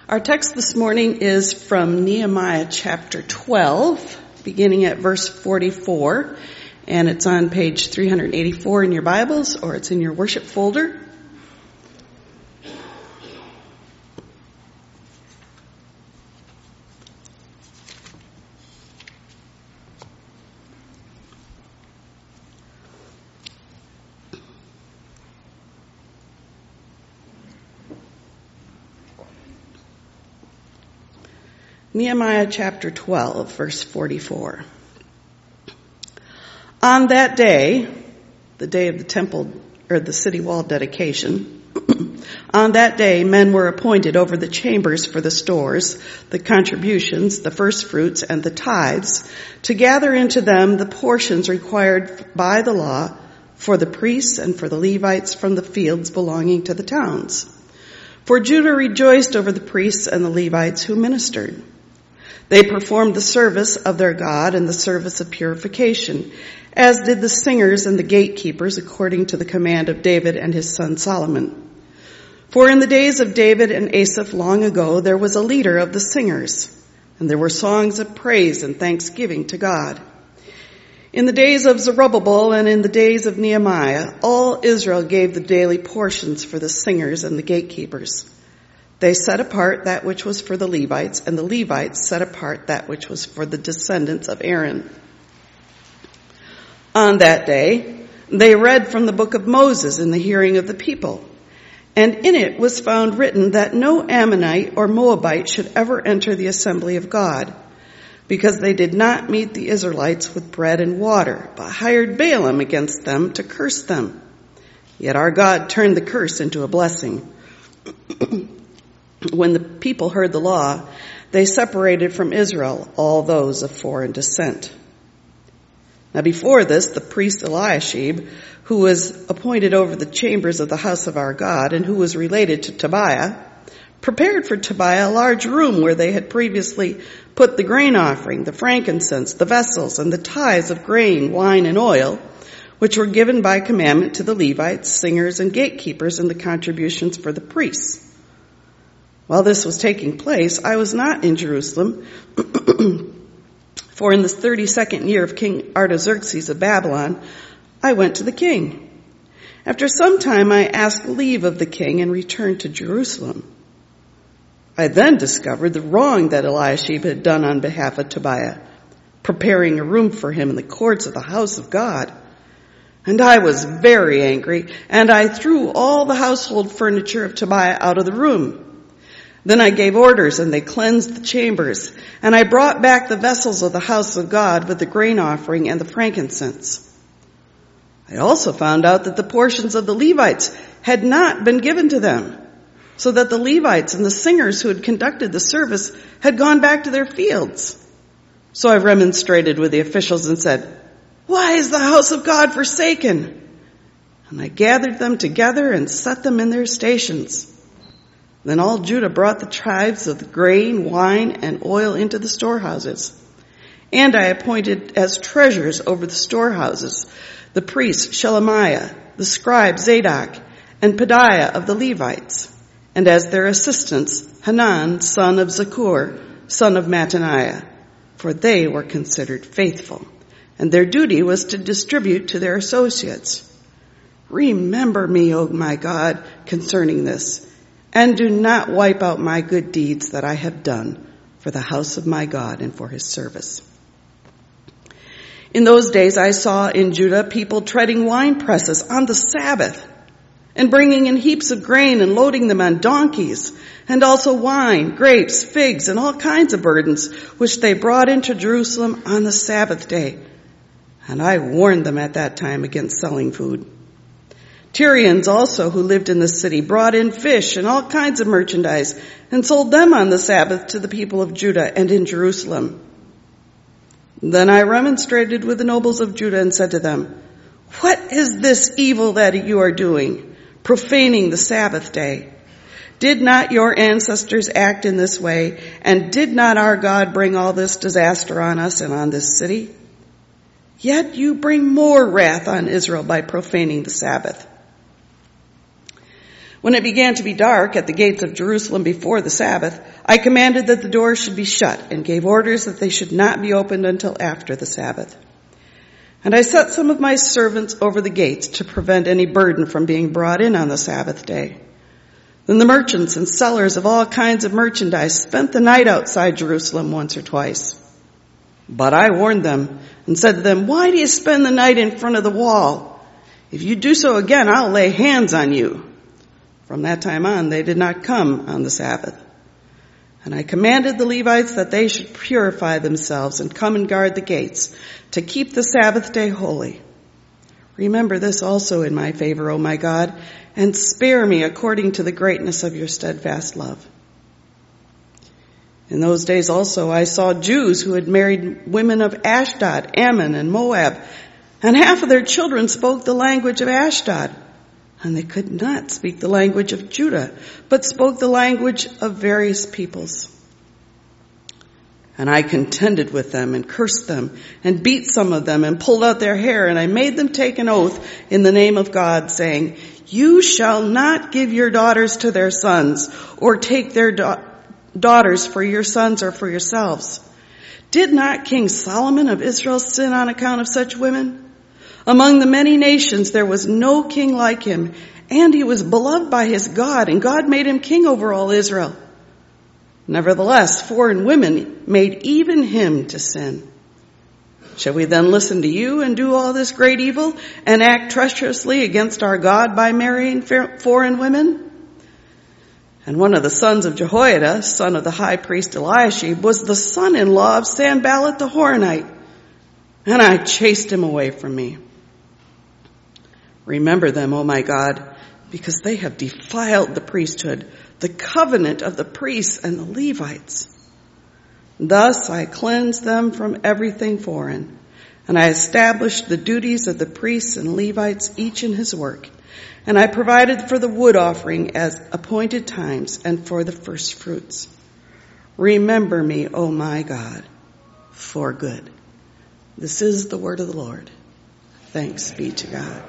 Our text this morning is from Nehemiah chapter 12, beginning at verse 44, and it's on page 384 in your Bibles, or it's in your worship folder. Nehemiah chapter 12, verse 44. On that day, the day of the temple, or the city wall dedication, on that day men were appointed over the chambers for the stores, the contributions, the first fruits, and the tithes, to gather into them the portions required by the law for the priests and for the Levites from the fields belonging to the towns. For Judah rejoiced over the priests and the Levites who ministered. They performed the service of their God and the service of purification, as did the singers and the gatekeepers according to the command of David and his son Solomon. For in the days of David and Asaph long ago, there was a leader of the singers, and there were songs of praise and thanksgiving to God. In the days of Zerubbabel and in the days of Nehemiah, all Israel gave the daily portions for the singers and the gatekeepers. They set apart that which was for the Levites, and the Levites set apart that which was for the descendants of Aaron. On that day, they read from the book of Moses in the hearing of the people, and in it was found written that no Ammonite or Moabite should ever enter the assembly of God, because they did not meet the Israelites with bread and water, but hired Balaam against them to curse them. Yet our God turned the curse into a blessing. When the people heard the law, they separated from Israel all those of foreign descent. Now before this, the priest Eliashib, who was appointed over the chambers of the house of our God and who was related to Tobiah, prepared for Tobiah a large room where they had previously put the grain offering, the frankincense, the vessels, and the tithes of grain, wine, and oil, which were given by commandment to the Levites, singers, and gatekeepers, and the contributions for the priests. While this was taking place, I was not in Jerusalem, for in the 32nd year of King Artaxerxes of Babylon, I went to the king. After some time, I asked leave of the king and returned to Jerusalem. I then discovered the wrong that Eliashib had done on behalf of Tobiah, preparing a room for him in the courts of the house of God. And I was very angry, and I threw all the household furniture of Tobiah out of the room. Then I gave orders, and they cleansed the chambers, and I brought back the vessels of the house of God with the grain offering and the frankincense. I also found out that the portions of the Levites had not been given to them, so that the Levites and the singers who had conducted the service had gone back to their fields. So I remonstrated with the officials and said, "Why is the house of God forsaken?" And I gathered them together and set them in their stations. Then all Judah brought the tithes of the grain, wine, and oil into the storehouses. And I appointed as treasurers over the storehouses the priest Shelemiah, the scribe Zadok, and Pedaiah of the Levites, and as their assistants Hanan, son of Zakur, son of Mattaniah, for they were considered faithful, and their duty was to distribute to their associates. Remember me, O my God, concerning this, and do not wipe out my good deeds that I have done for the house of my God and for his service. In those days I saw in Judah people treading wine presses on the Sabbath and bringing in heaps of grain and loading them on donkeys, and also wine, grapes, figs, and all kinds of burdens, which they brought into Jerusalem on the Sabbath day. And I warned them at that time against selling food. Tyrians also, who lived in the city, brought in fish and all kinds of merchandise and sold them on the Sabbath to the people of Judah and in Jerusalem. Then I remonstrated with the nobles of Judah and said to them, "What is this evil that you are doing, profaning the Sabbath day? Did not your ancestors act in this way, and did not our God bring all this disaster on us and on this city? Yet you bring more wrath on Israel by profaning the Sabbath." When it began to be dark at the gates of Jerusalem before the Sabbath, I commanded that the doors should be shut and gave orders that they should not be opened until after the Sabbath. And I set some of my servants over the gates to prevent any burden from being brought in on the Sabbath day. Then the merchants and sellers of all kinds of merchandise spent the night outside Jerusalem once or twice. But I warned them and said to them, "Why do you spend the night in front of the wall? If you do so again, I'll lay hands on you." From that time on, they did not come on the Sabbath. And I commanded the Levites that they should purify themselves and come and guard the gates to keep the Sabbath day holy. Remember this also in my favor, O my God, and spare me according to the greatness of your steadfast love. In those days also I saw Jews who had married women of Ashdod, Ammon, and Moab, and half of their children spoke the language of Ashdod, and they could not speak the language of Judah, but spoke the language of various peoples. And I contended with them and cursed them and beat some of them and pulled out their hair, and I made them take an oath in the name of God, saying, "You shall not give your daughters to their sons, or take their daughters for your sons or for yourselves. Did not King Solomon of Israel sin on account of such women? Among the many nations there was no king like him, and he was beloved by his God, and God made him king over all Israel. Nevertheless, foreign women made even him to sin. Shall we then listen to you and do all this great evil and act treacherously against our God by marrying foreign women?" And one of the sons of Jehoiada, son of the high priest Eliashib, was the son-in-law of Sanballat the Horonite, and I chased him away from me. Remember them, O my God, because they have defiled the priesthood, the covenant of the priests and the Levites. Thus I cleansed them from everything foreign, and I established the duties of the priests and Levites, each in his work. And I provided for the wood offering at appointed times and for the first fruits. Remember me, O my God, for good. This is the word of the Lord. Thanks be to God.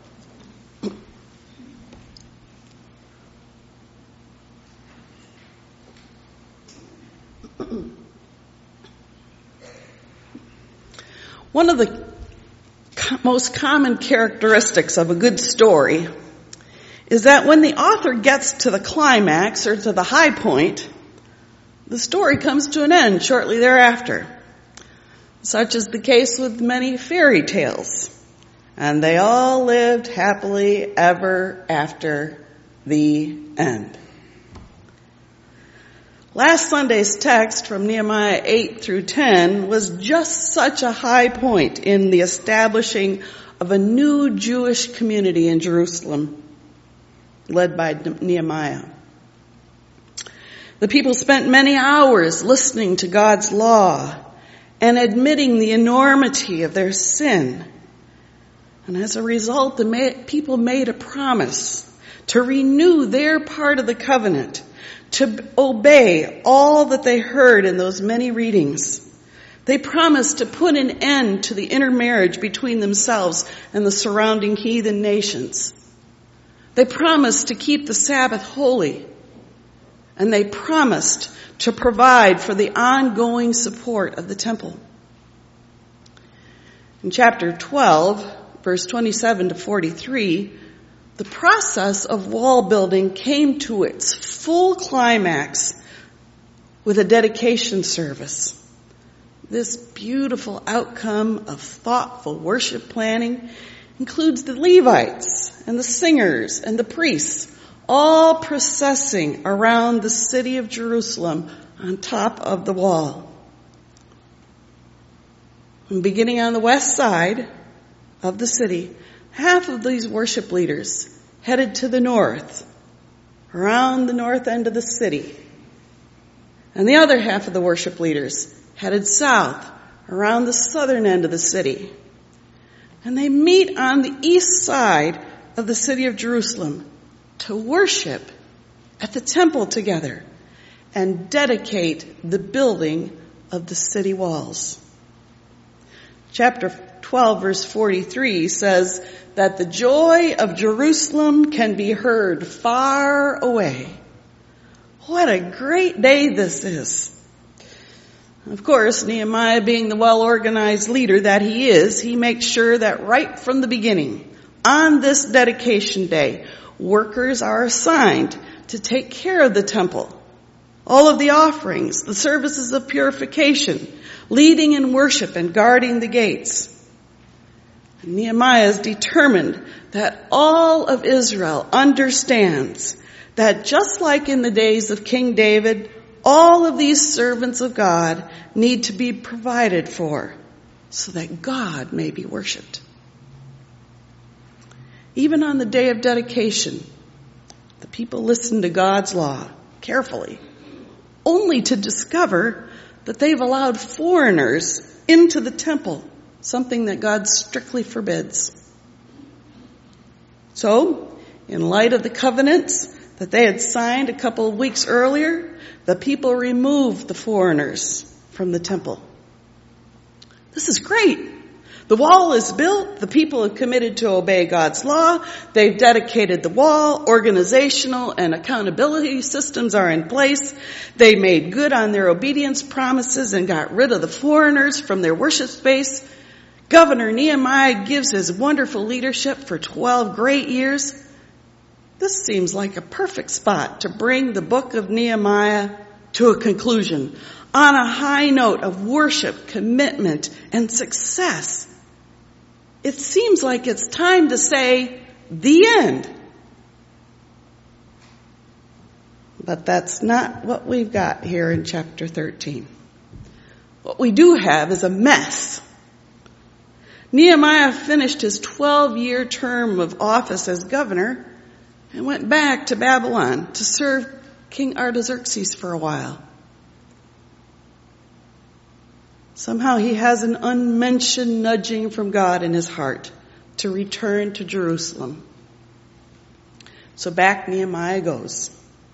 One of the most common characteristics of a good story is that when the author gets to the climax or to the high point, the story comes to an end shortly thereafter. Such is the case with many fairy tales. And they all lived happily ever after the end. Last Sunday's text from Nehemiah 8 through 10 was just such a high point in the establishing of a new Jewish community in Jerusalem, led by Nehemiah. The people spent many hours listening to God's law and admitting the enormity of their sin. And as a result, the people made a promise to renew their part of the covenant, to obey all that they heard in those many readings. They promised to put an end to the intermarriage between themselves and the surrounding heathen nations. They promised to keep the Sabbath holy. And they promised to provide for the ongoing support of the temple. In chapter 12, verse 27 to 43, the process of wall building came to its full climax with a dedication service. This beautiful outcome of thoughtful worship planning includes the Levites and the singers and the priests, all processing around the city of Jerusalem on top of the wall. And beginning on the west side of the city, half of these worship leaders headed to the north, around the north end of the city. And the other half of the worship leaders headed south, around the southern end of the city. And they meet on the east side of the city of Jerusalem to worship at the temple together and dedicate the building of the city walls. Chapter 12, verse 43 says that the joy of Jerusalem can be heard far away. What a great day this is. Of course, Nehemiah, being the well-organized leader that he is, he makes sure that right from the beginning, on this dedication day, workers are assigned to take care of the temple. All of the offerings, the services of purification, leading in worship and guarding the gates. And Nehemiah is determined that all of Israel understands that just like in the days of King David, all of these servants of God need to be provided for so that God may be worshiped. Even on the day of dedication, the people listened to God's law carefully, only to discover that they've allowed foreigners into the temple, something that God strictly forbids. So, in light of the covenants that they had signed a couple of weeks earlier, the people removed the foreigners from the temple. This is great. The wall is built. The people have committed to obey God's law. They've dedicated the wall. Organizational and accountability systems are in place. They made good on their obedience promises and got rid of the foreigners from their worship space. Governor Nehemiah gives his wonderful leadership for 12 great years. This seems like a perfect spot to bring the book of Nehemiah to a conclusion on a high note of worship, commitment, and success. It seems like it's time to say, the end. But that's not what we've got here in chapter 13. What we do have is a mess. Nehemiah finished his 12-year term of office as governor and went back to Babylon to serve King Artaxerxes for a while. Somehow he has an unmentioned nudging from God in his heart to return to Jerusalem. So back Nehemiah goes,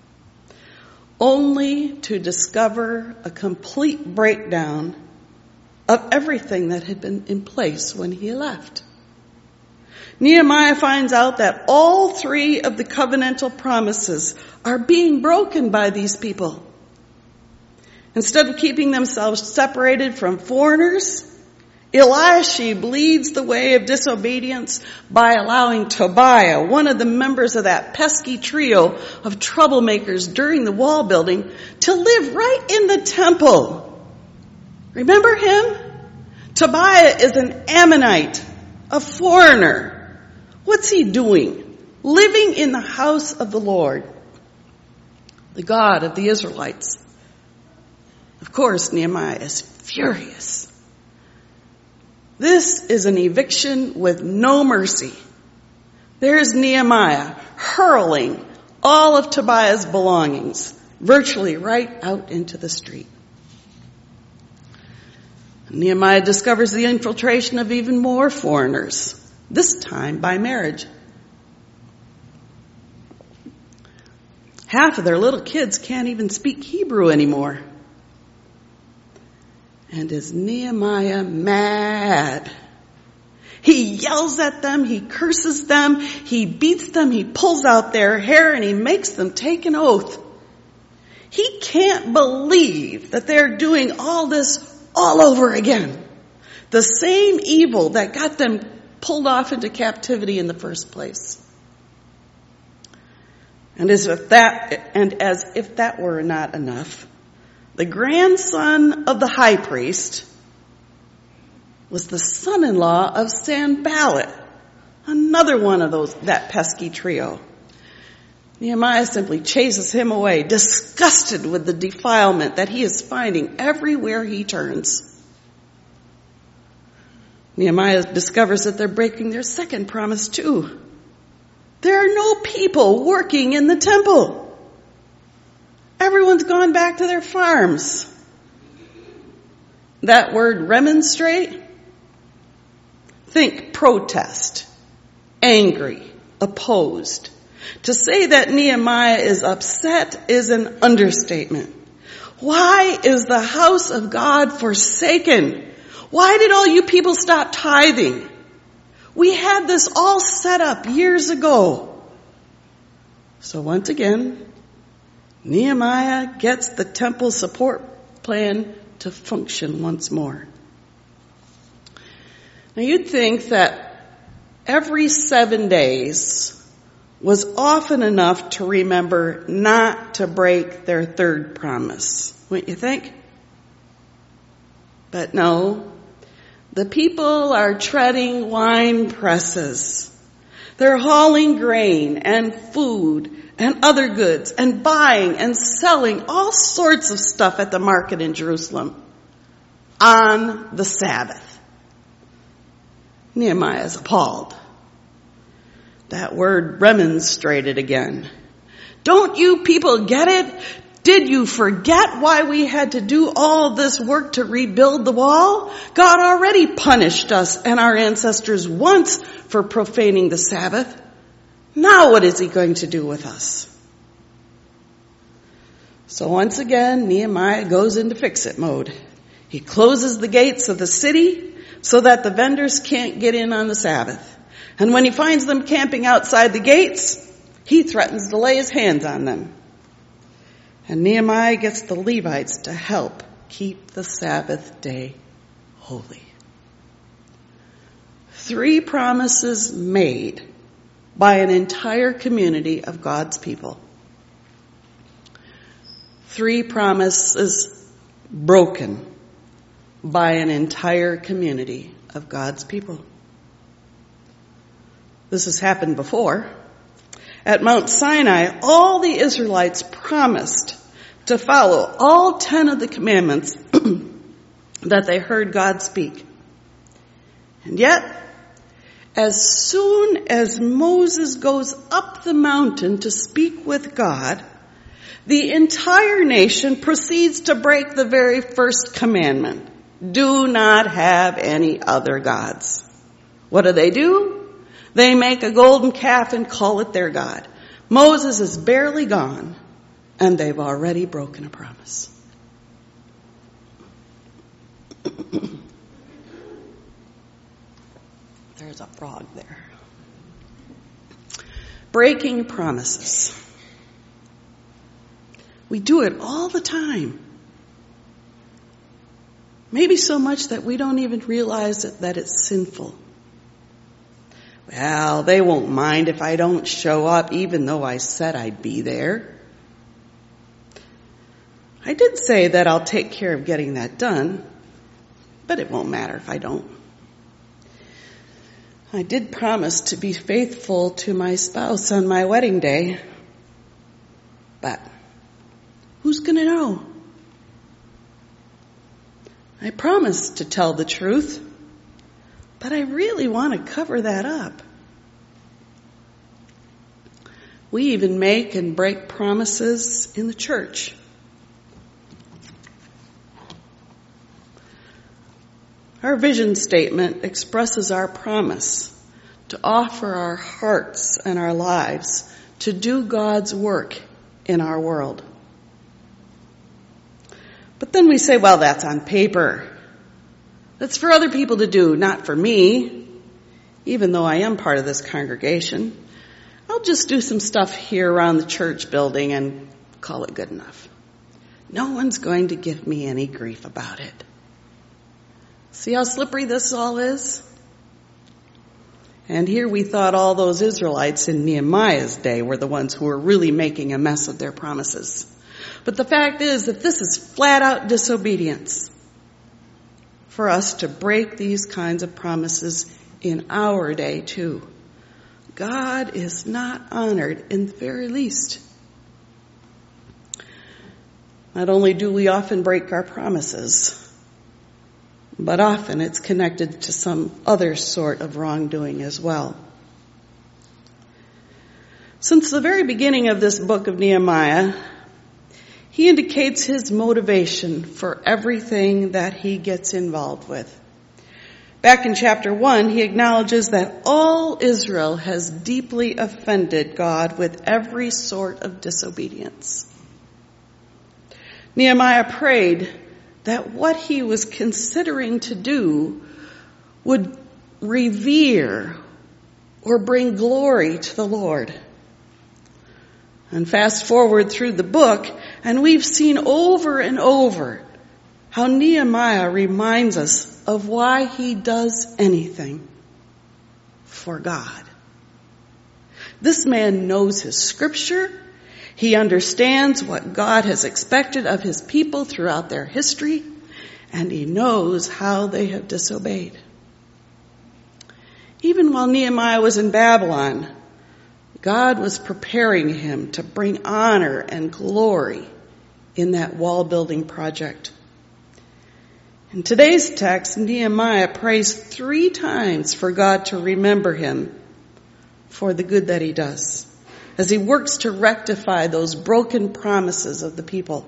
only to discover a complete breakdown of everything that had been in place when he left. Nehemiah finds out that all three of the covenantal promises are being broken by these people. Instead of keeping themselves separated from foreigners, Eliashib leads the way of disobedience by allowing Tobiah, one of the members of that pesky trio of troublemakers during the wall building, to live right in the temple. Remember him? Tobiah is an Ammonite, a foreigner. What's he doing? Living in the house of the Lord, the God of the Israelites. Of course, Nehemiah is furious. This is an eviction with no mercy. There's Nehemiah hurling all of Tobiah's belongings virtually right out into the street. Nehemiah discovers the infiltration of even more foreigners, this time by marriage. Half of their little kids can't even speak Hebrew anymore. And is Nehemiah mad? He yells at them, he curses them, he beats them, he pulls out their hair, and he makes them take an oath. He can't believe that they're doing all this all over again. The same evil that got them pulled off into captivity in the first place. And as if that were not enough, the grandson of the high priest was the son-in-law of Sanballat, another one of that pesky trio. Nehemiah simply chases him away, disgusted with the defilement that he is finding everywhere he turns. Nehemiah discovers that they're breaking their second promise too. There are no people working in the temple. Everyone's gone back to their farms. That word remonstrate, think protest, angry, opposed. To say that Nehemiah is upset is an understatement. Why is the house of God forsaken? Why did all you people stop tithing? We had this all set up years ago. So once again, Nehemiah gets the temple support plan to function once more. Now you'd think that every 7 days was often enough to remember not to break their third promise, wouldn't you think? But no, the people are treading wine presses. They're hauling grain and food and other goods and buying and selling all sorts of stuff at the market in Jerusalem on the Sabbath. Nehemiah is appalled. That word remonstrated again. Don't you people get it? Did you forget why we had to do all this work to rebuild the wall? God already punished us and our ancestors once for profaning the Sabbath. Now what is he going to do with us? So once again, Nehemiah goes into fix-it mode. He closes the gates of the city so that the vendors can't get in on the Sabbath. And when he finds them camping outside the gates, he threatens to lay his hands on them. And Nehemiah gets the Levites to help keep the Sabbath day holy. 3 promises made by an entire community of God's people. 3 promises broken by an entire community of God's people. This has happened before. At Mount Sinai, all the Israelites promised to follow all 10 of the commandments that they heard God speak. And yet, as soon as Moses goes up the mountain to speak with God, the entire nation proceeds to break the very first commandment. Do not have any other gods. What do? They make a golden calf and call it their God. Moses is barely gone, and they've already broken a promise. There's a frog there. Breaking promises. We do it all the time. Maybe so much that we don't even realize that it's sinful. Well, they won't mind if I don't show up, even though I said I'd be there. I did say that I'll take care of getting that done, but it won't matter if I don't. I did promise to be faithful to my spouse on my wedding day, but who's going to know? I promised to tell the truth, but I really want to cover that up. We even make and break promises in the church. Our vision statement expresses our promise to offer our hearts and our lives to do God's work in our world. But then we say, well, that's on paper. That's for other people to do, not for me. Even though I am part of this congregation, I'll just do some stuff here around the church building and call it good enough. No one's going to give me any grief about it. See how slippery this all is? And here we thought all those Israelites in Nehemiah's day were the ones who were really making a mess of their promises. But the fact is that this is flat out disobedience for us to break these kinds of promises in our day too. God is not honored in the very least. Not only do we often break our promises, but often it's connected to some other sort of wrongdoing as well. Since the very beginning of this book of Nehemiah, he indicates his motivation for everything that he gets involved with. Back in chapter 1, he acknowledges that all Israel has deeply offended God with every sort of disobedience. Nehemiah prayed that what he was considering to do would revere or bring glory to the Lord. And fast forward through the book, and we've seen over and over how Nehemiah reminds us of why he does anything for God. This man knows his scripture. He understands what God has expected of his people throughout their history, and he knows how they have disobeyed. Even while Nehemiah was in Babylon, God was preparing him to bring honor and glory in that wall building project. In today's text, Nehemiah prays 3 times for God to remember him for the good that he does, as he works to rectify those broken promises of the people.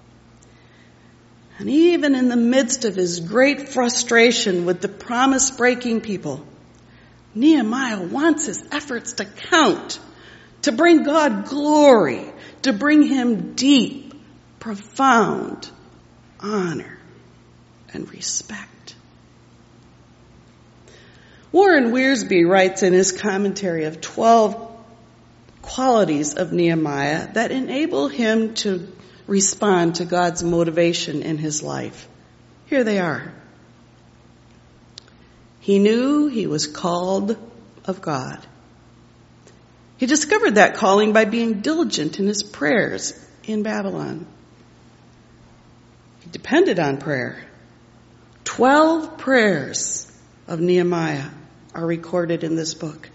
And even in the midst of his great frustration with the promise-breaking people, Nehemiah wants his efforts to count, to bring God glory, to bring him deep, profound honor and respect. Warren Wiersbe writes in his commentary of 12 qualities of Nehemiah that enable him to respond to God's motivation in his life. Here they are. He knew he was called of God. He discovered that calling by being diligent in his prayers in Babylon. He depended on prayer. 12 prayers of Nehemiah are recorded in this book.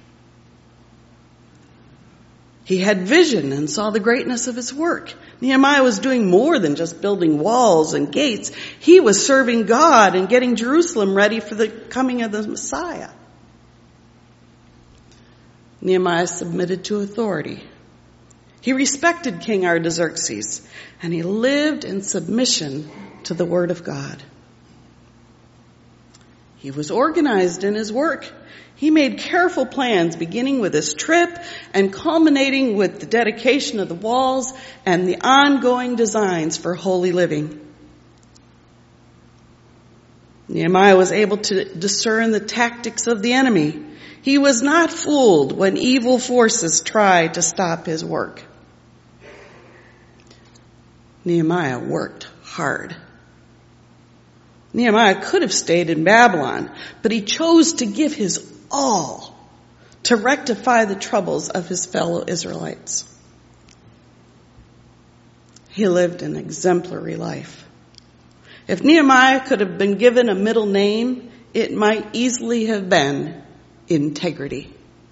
He had vision and saw the greatness of his work. Nehemiah was doing more than just building walls and gates. He was serving God and getting Jerusalem ready for the coming of the Messiah. Nehemiah submitted to authority. He respected King Artaxerxes, and he lived in submission to the word of God. He was organized in his work. He made careful plans, beginning with his trip and culminating with the dedication of the walls and the ongoing designs for holy living. Nehemiah was able to discern the tactics of the enemy. He was not fooled when evil forces tried to stop his work. Nehemiah worked hard. Nehemiah could have stayed in Babylon, but he chose to give his all to rectify the troubles of his fellow Israelites. He lived an exemplary life. If Nehemiah could have been given a middle name, it might easily have been integrity.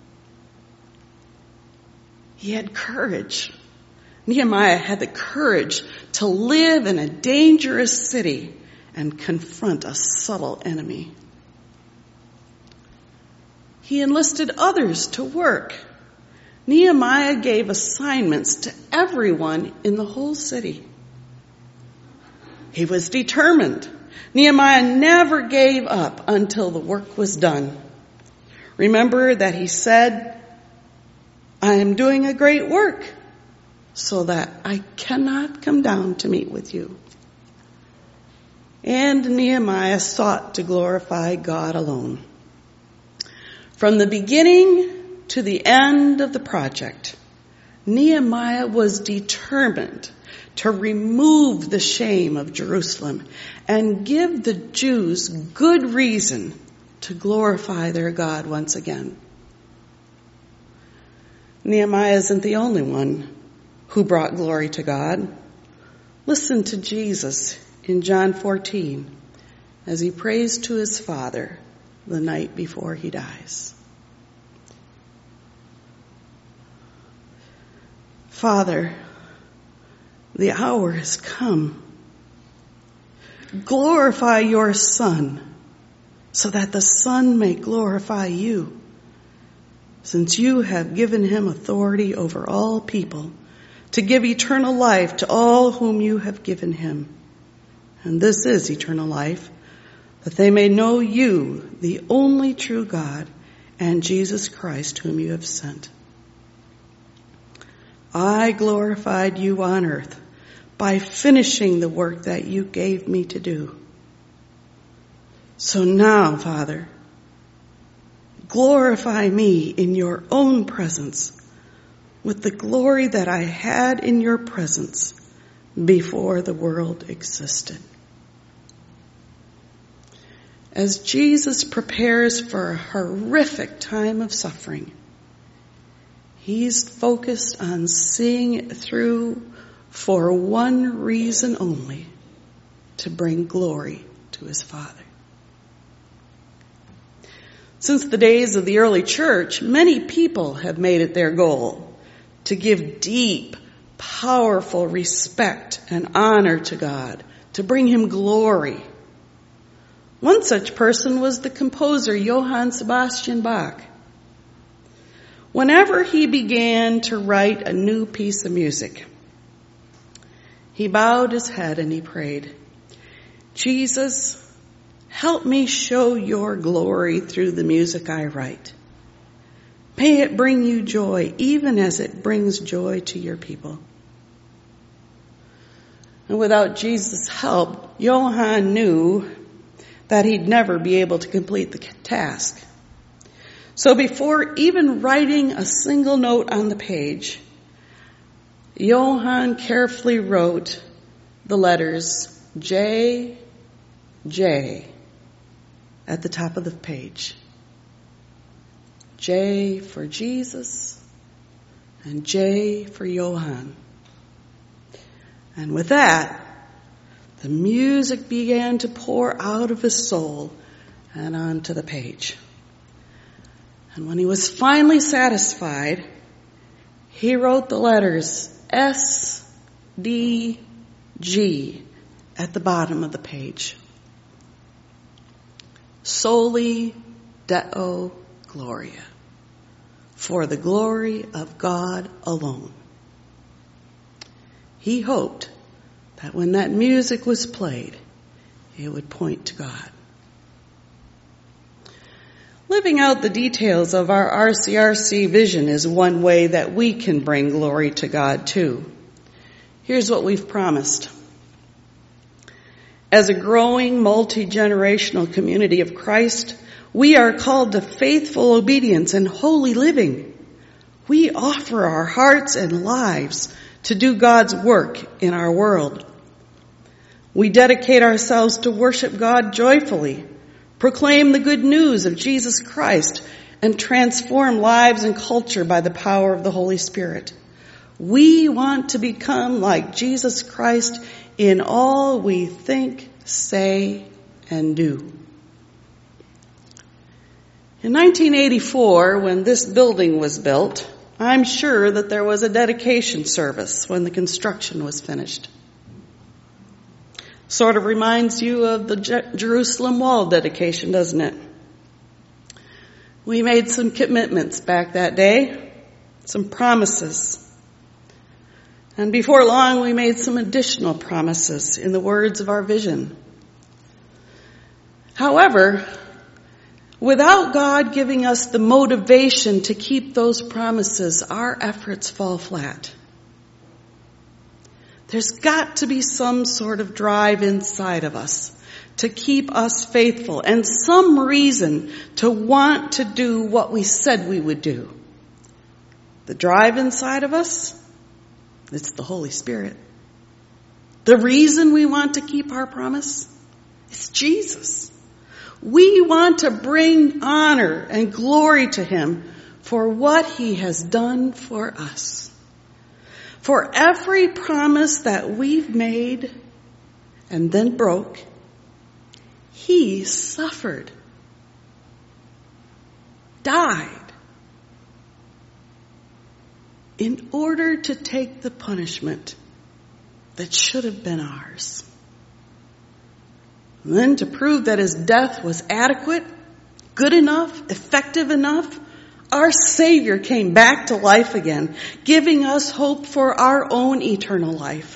He had courage. Nehemiah had the courage to live in a dangerous city and confront a subtle enemy. He enlisted others to work. Nehemiah gave assignments to everyone in the whole city. He was determined. Nehemiah never gave up until the work was done. Remember that he said, I am doing a great work so that I cannot come down to meet with you. And Nehemiah sought to glorify God alone. From the beginning to the end of the project, Nehemiah was determined to remove the shame of Jerusalem and give the Jews good reason to glorify their God once again. Nehemiah isn't the only one who brought glory to God. Listen to Jesus in John 14 as he prays to his Father the night before he dies. Father, the hour has come. Glorify your Son, so that the Son may glorify you, since you have given him authority over all people, to give eternal life to all whom you have given him. And this is eternal life, that they may know you, the only true God, and Jesus Christ, whom you have sent. I glorified you on earth, by finishing the work that you gave me to do. So now, Father, glorify me in your own presence with the glory that I had in your presence before the world existed. As Jesus prepares for a horrific time of suffering, he's focused on seeing it through for one reason only: to bring glory to his Father. Since the days of the early church, many people have made it their goal to give deep, powerful respect and honor to God, to bring him glory. One such person was the composer Johann Sebastian Bach. Whenever he began to write a new piece of music, he bowed his head and he prayed, "Jesus, help me show your glory through the music I write. May it bring you joy, even as it brings joy to your people." And without Jesus' help, Johann knew that he'd never be able to complete the task. So before even writing a single note on the page, Johann carefully wrote the letters J, J at the top of the page. J for Jesus and J for Johann. And with that, the music began to pour out of his soul and onto the page. And when he was finally satisfied, he wrote the letters S, D, G at the bottom of the page. Soli Deo Gloria, for the glory of God alone. He hoped that when that music was played, it would point to God. Living out the details of our RCRC vision is one way that we can bring glory to God too. Here's what we've promised. As a growing multi-generational community of Christ, we are called to faithful obedience and holy living. We offer our hearts and lives to do God's work in our world. We dedicate ourselves to worship God joyfully, proclaim the good news of Jesus Christ, and transform lives and culture by the power of the Holy Spirit. We want to become like Jesus Christ in all we think, say, and do. In 1984, when this building was built, I'm sure that there was a dedication service when the construction was finished. Sort of reminds you of the Jerusalem Wall dedication, doesn't it? We made some commitments back that day, some promises. And before long, we made some additional promises in the words of our vision. However, without God giving us the motivation to keep those promises, our efforts fall flat. There's got to be some sort of drive inside of us to keep us faithful and some reason to want to do what we said we would do. The drive inside of us, it's the Holy Spirit. The reason we want to keep our promise is Jesus. We want to bring honor and glory to him for what he has done for us. For every promise that we've made and then broke, he suffered, died, in order to take the punishment that should have been ours. And then to prove that his death was adequate, good enough, effective enough, our Savior came back to life again, giving us hope for our own eternal life.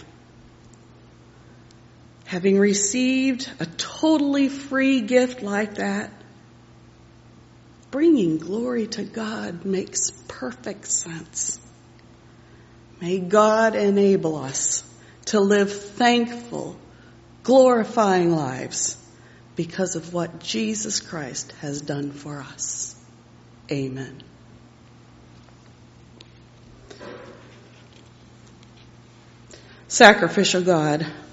Having received a totally free gift like that, bringing glory to God makes perfect sense. May God enable us to live thankful, glorifying lives because of what Jesus Christ has done for us. Amen. Sacrificial God,